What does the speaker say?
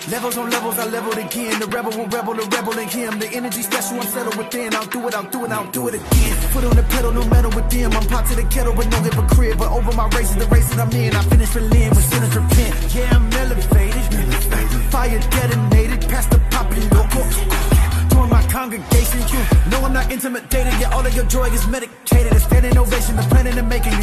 Levels on levels, I leveled again. The rebel will rebel, the rebel in him. The energy special, I'm settled within. I'll do it, I'll do it, I'll do it again. Foot on the pedal, no metal with them. I'm pot to the kettle, but no hypocrite. But over my race is the race that I'm in. I finished for Lynn with sinners repent. Yeah, I'm elevated. Fire detonated, past the poppy loco. Join my congregation, you know I'm not intimidated. Yeah, all of your joy is medicated. A standing ovation, the planning and making.